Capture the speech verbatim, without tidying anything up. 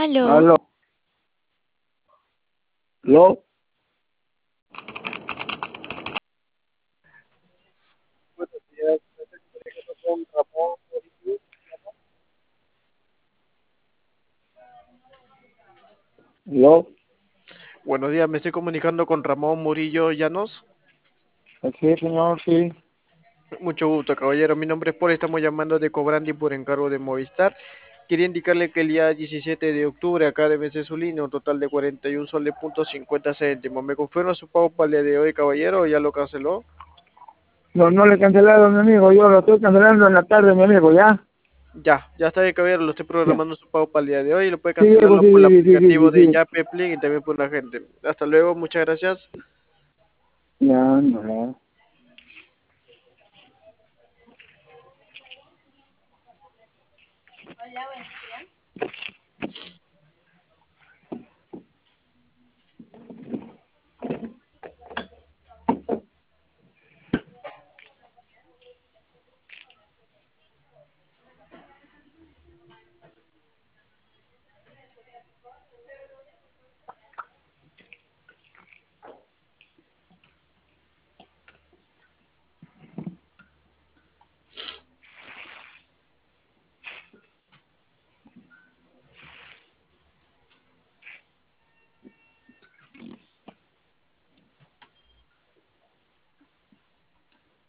Aló, Aló, aló. Buenos días, me estoy comunicando con Ramón Murillo. Aló, Buenos días, me estoy comunicando con Ramón Murillo Llanos. sí, señor, sí. Mucho gusto, caballero. Mi nombre es Paul, estamos llamando de Cobrandi por encargo de Movistar. Quería indicarle que el día diecisiete de octubre acá de vencer su línea, un total de cuarenta y un soles punto cincuenta céntimos. ¿Me confirma su pago para el día de hoy, caballero, o ya lo canceló? No, no le he cancelado, mi amigo, yo lo estoy cancelando en la tarde, mi amigo, ¿ya? Ya, ya está bien, caballero, lo estoy Ya. programando su pago para el día de hoy. Lo puede Sí, viejo, cancelarlo sí, por el sí, sí, sí, aplicativo sí, de sí. Yape, Plin y también por la gente. Hasta luego, muchas gracias. Ya, no.